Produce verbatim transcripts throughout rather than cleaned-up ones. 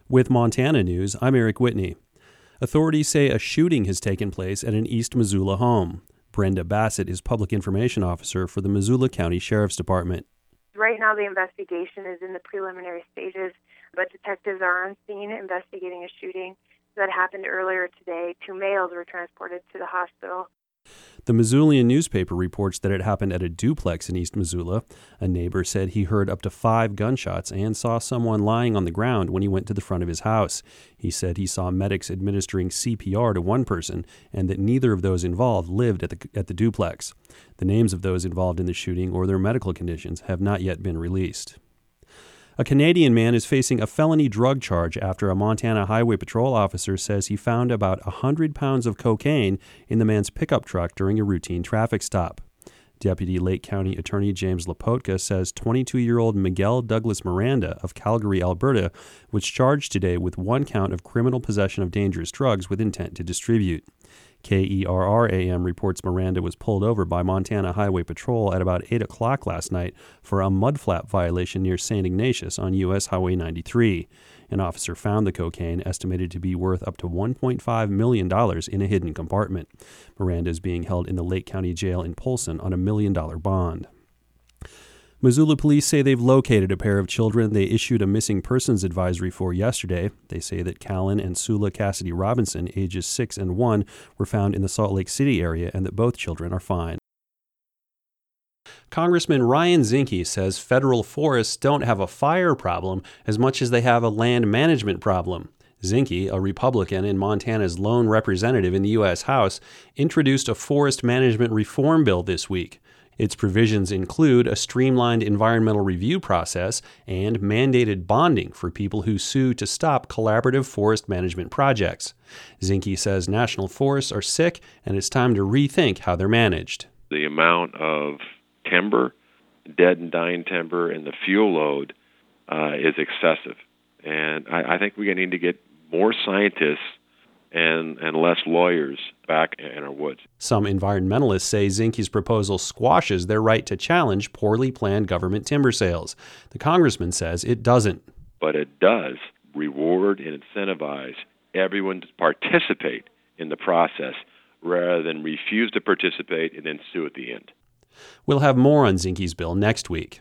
With Montana News, I'm Eric Whitney. Authorities say a shooting has taken place at an East Missoula home. Brenda Bassett is Public Information Officer for the Missoula County Sheriff's Department. Right now the investigation is in the preliminary stages, but detectives are on scene investigating a shooting that happened earlier today. Two males were transported to the hospital. The Missoulian newspaper reports that it happened at a duplex in East Missoula. A neighbor said he heard up to five gunshots and saw someone lying on the ground when he went to the front of his house. He said he saw medics administering C P R to one person and that neither of those involved lived at the at the duplex. The names of those involved in the shooting or their medical conditions have not yet been released. A Canadian man is facing a felony drug charge after a Montana Highway Patrol officer says he found about one hundred pounds of cocaine in the man's pickup truck during a routine traffic stop. Deputy Lake County Attorney James Lapotka says twenty-two-year-old Miguel Douglas Miranda of Calgary, Alberta, was charged today with one count of criminal possession of dangerous drugs with intent to distribute. K E R R A M reports Miranda was pulled over by Montana Highway Patrol at about eight o'clock last night for a mudflap violation near Saint Ignatius on U S Highway ninety-three. An officer found the cocaine, estimated to be worth up to one point five million dollars, in a hidden compartment. Miranda is being held in the Lake County Jail in Polson on a million-dollar bond. Missoula police say they've located a pair of children they issued a missing persons advisory for yesterday. They say that Callan and Sula Cassidy Robinson, ages six and one, were found in the Salt Lake City area and that both children are fine. Congressman Ryan Zinke says federal forests don't have a fire problem as much as they have a land management problem. Zinke, a Republican and Montana's lone representative in the U S House, introduced a forest management reform bill this week. Its provisions include a streamlined environmental review process and mandated bonding for people who sue to stop collaborative forest management projects. Zinke says national forests are sick and it's time to rethink how they're managed. The amount of timber, dead and dying timber, and the fuel load uh, is excessive. And I, I think we need to get more scientists and, and less lawyers back in our woods. Some environmentalists say Zinke's proposal squashes their right to challenge poorly planned government timber sales. The congressman says it doesn't. But it does reward and incentivize everyone to participate in the process rather than refuse to participate and then sue at the end. We'll have more on Zinke's bill next week.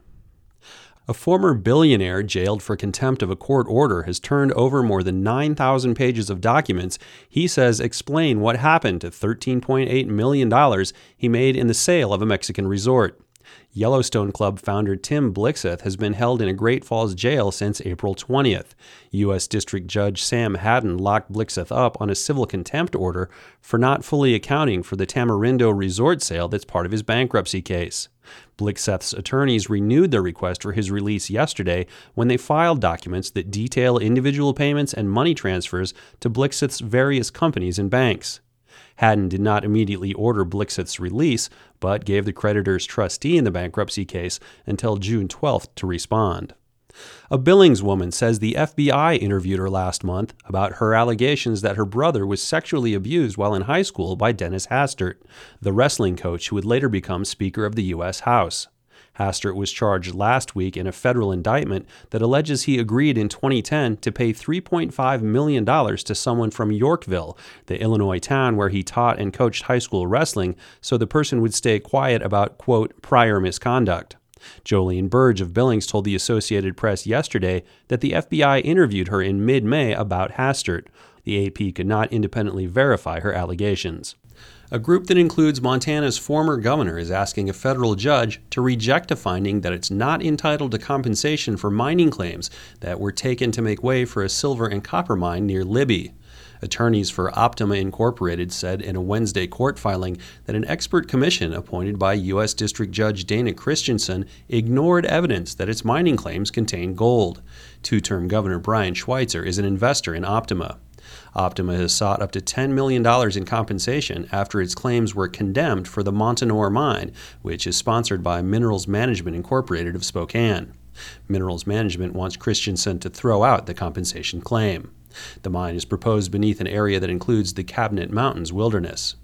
A former billionaire jailed for contempt of a court order has turned over more than nine thousand pages of documents he says explain what happened to thirteen point eight million dollars he made in the sale of a Mexican resort. Yellowstone Club founder Tim Blixeth has been held in a Great Falls jail since April twentieth. U S District Judge Sam Haddon locked Blixeth up on a civil contempt order for not fully accounting for the Tamarindo resort sale that's part of his bankruptcy case. Blixeth's attorneys renewed their request for his release yesterday when they filed documents that detail individual payments and money transfers to Blixeth's various companies and banks. Haddon did not immediately order Blixeth's release, but gave the creditor's trustee in the bankruptcy case until June twelfth to respond. A Billings woman says the F B I interviewed her last month about her allegations that her brother was sexually abused while in high school by Dennis Hastert, the wrestling coach who would later become Speaker of the U S House. Hastert was charged last week in a federal indictment that alleges he agreed in twenty ten to pay three point five million dollars to someone from Yorkville, the Illinois town where he taught and coached high school wrestling, so the person would stay quiet about, quote, prior misconduct. Jolene Burge of Billings told the Associated Press yesterday that the F B I interviewed her in mid-May about Hastert. The A P could not independently verify her allegations. A group that includes Montana's former governor is asking a federal judge to reject a finding that it's not entitled to compensation for mining claims that were taken to make way for a silver and copper mine near Libby. Attorneys for Optima Incorporated said in a Wednesday court filing that an expert commission appointed by U S District Judge Dana Christensen ignored evidence that its mining claims contain gold. Two-term Governor Brian Schweitzer is an investor in Optima. Optima has sought up to ten million dollars in compensation after its claims were condemned for the Montanore mine, which is sponsored by Minerals Management Incorporated of Spokane. Minerals Management wants Christensen to throw out the compensation claim. The mine is proposed beneath an area that includes the Cabinet Mountains wilderness.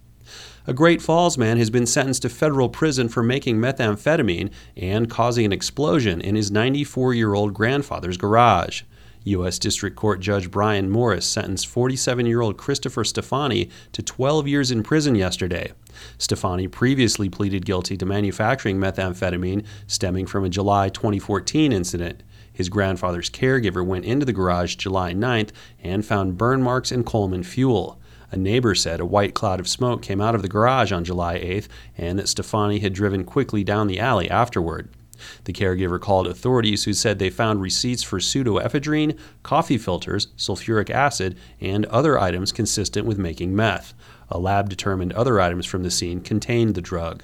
A Great Falls man has been sentenced to federal prison for making methamphetamine and causing an explosion in his ninety-four-year-old grandfather's garage. U S District Court Judge Brian Morris sentenced forty-seven-year-old Christopher Stefani to twelve years in prison yesterday. Stefani previously pleaded guilty to manufacturing methamphetamine stemming from a July twenty fourteen incident. His grandfather's caregiver went into the garage July ninth and found burn marks in Coleman fuel. A neighbor said a white cloud of smoke came out of the garage on July eighth and that Stefani had driven quickly down the alley afterward. The caregiver called authorities who said they found receipts for pseudoephedrine, coffee filters, sulfuric acid, and other items consistent with making meth. A lab determined other items from the scene contained the drug.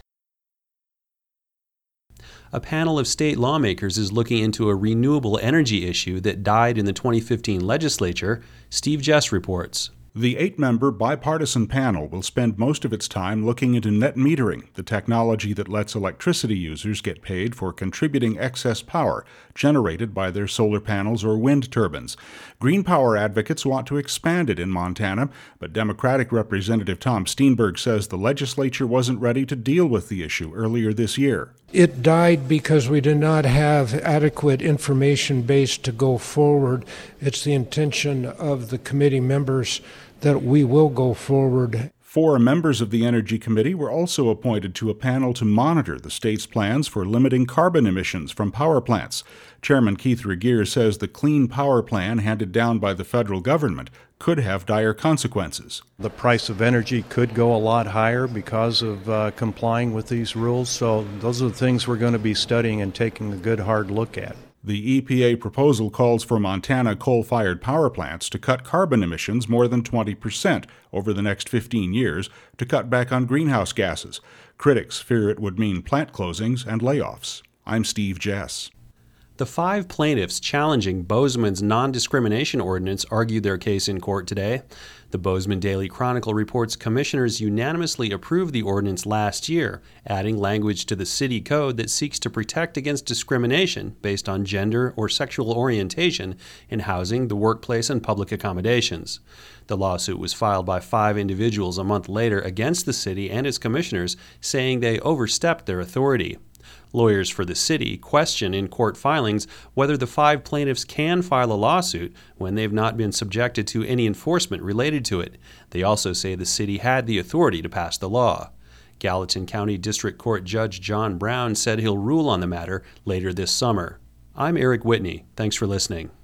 A panel of state lawmakers is looking into a renewable energy issue that died in the twenty fifteen legislature. Steve Jess reports. The eight-member bipartisan panel will spend most of its time looking into net metering, the technology that lets electricity users get paid for contributing excess power generated by their solar panels or wind turbines. Green power advocates want to expand it in Montana, but Democratic Representative Tom Steenberg says the legislature wasn't ready to deal with the issue earlier this year. It died because we did not have adequate information base to go forward. It's the intention of the committee members that we will go forward. Four members of the Energy Committee were also appointed to a panel to monitor the state's plans for limiting carbon emissions from power plants. Chairman Keith Regier says the Clean Power Plan handed down by the federal government could have dire consequences. The price of energy could go a lot higher because of uh, complying with these rules, so those are the things we're going to be studying and taking a good hard look at. The E P A proposal calls for Montana coal-fired power plants to cut carbon emissions more than twenty percent over the next fifteen years to cut back on greenhouse gases. Critics fear it would mean plant closings and layoffs. I'm Steve Jess. The five plaintiffs challenging Bozeman's non-discrimination ordinance argued their case in court today. The Bozeman Daily Chronicle reports commissioners unanimously approved the ordinance last year, adding language to the city code that seeks to protect against discrimination based on gender or sexual orientation in housing, the workplace, and public accommodations. The lawsuit was filed by five individuals a month later against the city and its commissioners, saying they overstepped their authority. Lawyers for the city question in court filings whether the five plaintiffs can file a lawsuit when they've not been subjected to any enforcement related to it. They also say the city had the authority to pass the law. Gallatin County District Court Judge John Brown said he'll rule on the matter later this summer. I'm Eric Whitney. Thanks for listening.